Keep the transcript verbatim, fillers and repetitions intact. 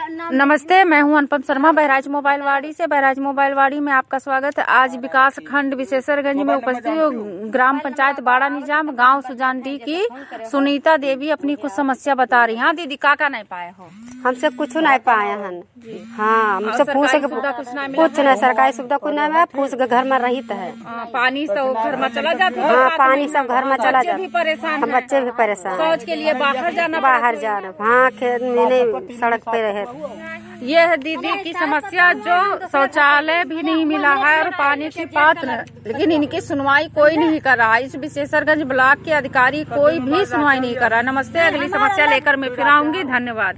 नमस्ते, मैं हूं अनुपम शर्मा, बहराइच मोबाइल वाड़ी से। बहराइच मोबाइल वाड़ी में आपका स्वागत है। आज विकास खंड विशेषरगंज में उपस्थित ग्राम पंचायत बाड़ा निजाम गांव सुजानडी की सुनीता देवी अपनी कुछ समस्या बता रही। हाँ दीदी, का का नहीं पाए हो? हमसे कुछ नहीं पाए हैं। हाँ, हमसे पूछ के कुछ नहीं, सरकारी सुविधा कुछ नहीं है। पूछ के घर में रहित है। पानी सब घर में चला जाता है। हाँ, पानी सब घर में चला जाता है। परेशान, बच्चे भी परेशान। शौच के लिए बाहर जाना बाहर जाना हाँ, खेत में सड़क पे रहे। ये है दीदी की समस्या, जो शौचालय भी नहीं मिला है और पानी की पात्र, लेकिन इनकी सुनवाई कोई नहीं कर रहा है। इस विशेषरगंज ब्लॉक के अधिकारी कोई भी सुनवाई नहीं कर रहा है। नमस्ते, अगली समस्या लेकर मैं फिर आऊंगी। धन्यवाद।